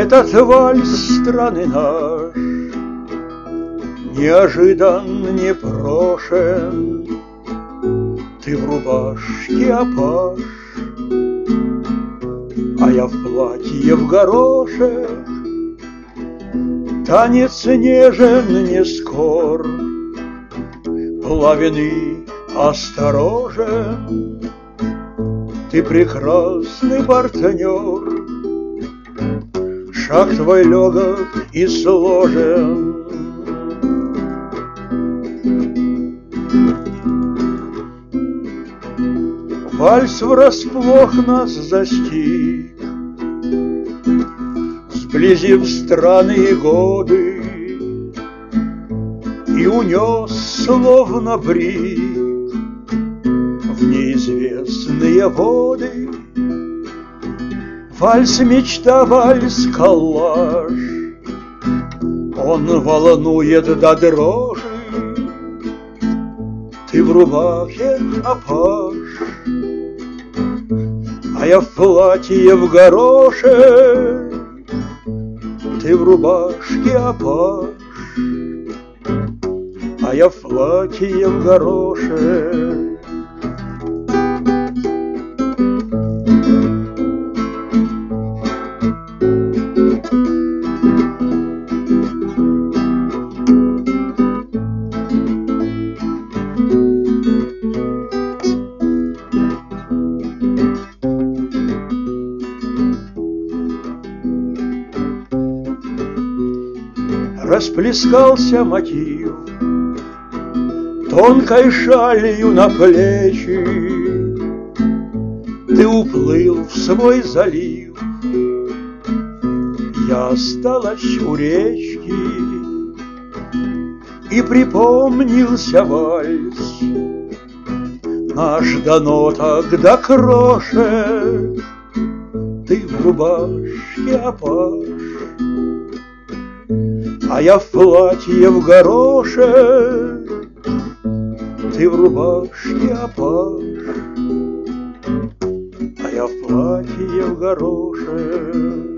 Этот вальс страны наш неожидан, непрошен. Ты в рубашке опаш, а я в платье в горошек. Танец нежен, не скор, плавен и осторожен. Ты прекрасный партнер, шаг твой легок и сложен. Вальс врасплох нас застиг, сблизив странные годы, и унес, словно брик, в неизвестные воды. Вальс мечта, вальс коллаж, он волнует до дрожи. Ты в рубахе опаш, а я в платье в горошек. Ты в рубашке опаш, а я в платье в горошек. Расплескался мотив тонкой шалью на плечи. Ты уплыл в свой залив, я осталась у речки. И припомнился вальс наш до ноток, до крошек. Ты в рубашке опаш, а я в платье в горошек. Ты в рубашке опаш, а я в платье в горошек.